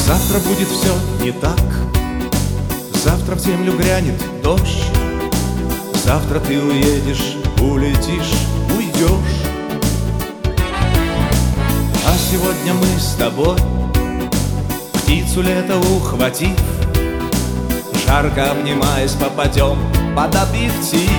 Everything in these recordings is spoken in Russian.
Завтра будет все не так. Завтра в землю грянет дождь. Завтра ты уедешь, улетишь, уйдешь. А сегодня мы с тобой, птицу лета ухватив, жарко обнимаясь, попадем под объектив.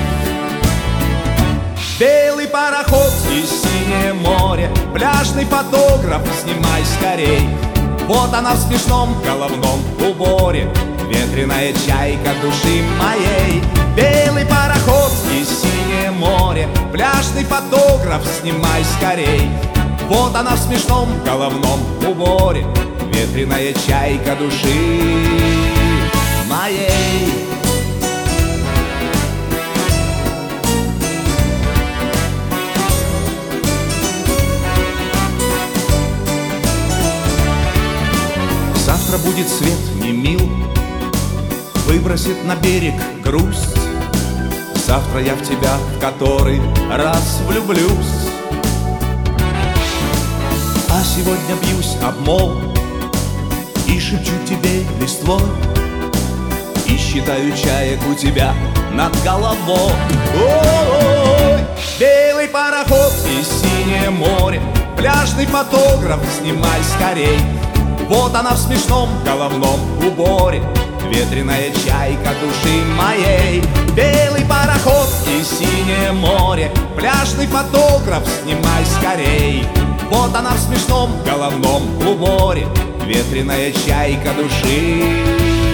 Белый пароход и синее море, пляжный фотограф, снимай скорей. Вот она в смешном головном уборе, ветреная чайка души моей. Белый пароход и синее море, пляжный фотограф, снимай скорей. Вот она в смешном головном уборе, ветреная чайка души моей. Завтра будет свет не мил, выбросит на берег грусть. Завтра я в тебя в который раз влюблюсь. А сегодня бьюсь об мол и шепчу тебе листвой, и считаю чаек у тебя над головой. Ой, белый пароход и синее море, пляжный фотограф, снимай скорей. Вот она в смешном головном уборе, ветреная чайка души моей. Белый пароход и синее море, пляжный фотограф, снимай скорей. Вот она в смешном головном уборе, ветреная чайка души.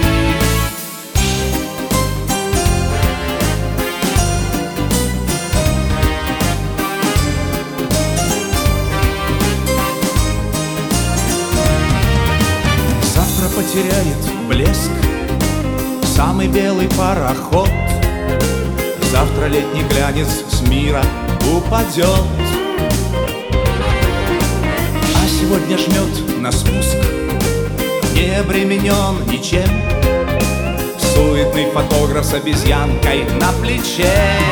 Завтра потеряет блеск самый белый пароход. Завтра летний глянец с мира упадет. А сегодня жмет на спуск, не обременен ничем, суетный фотограф с обезьянкой на плече.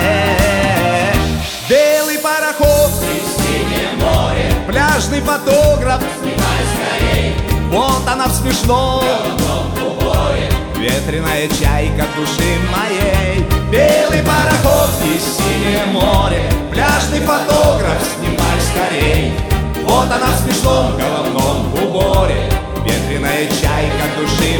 Белый пароход и синее море, пляжный фотограф, снимай скорей. Вот она в смешном головном уборе, ветреная чайка души моей. Белый пароход и синее море, пляжный фотограф, снимай скорей. Вот она в смешном головном уборе, ветреная чайка души